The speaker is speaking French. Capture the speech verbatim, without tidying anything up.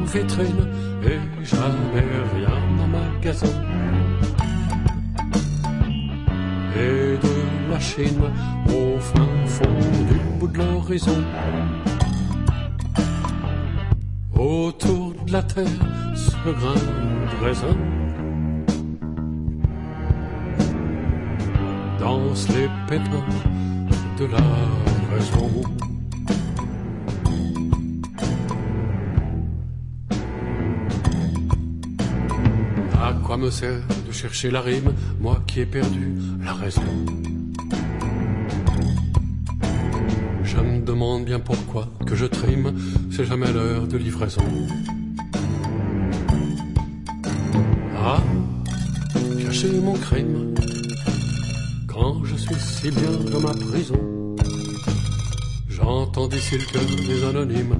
vitrine et jamais rien en magasin. Et de la Chine au fin fond du bout de l'horizon, autour de la terre ce grain de raisin dansent les pétales de la raison. À quoi me sert de chercher la rime, moi qui ai perdu la raison? Je me demande bien pourquoi que je trime, c'est jamais l'heure de livraison. Ah, cacher mon crime quand je suis si bien dans ma prison. J'entends d'ici le cœur des anonymes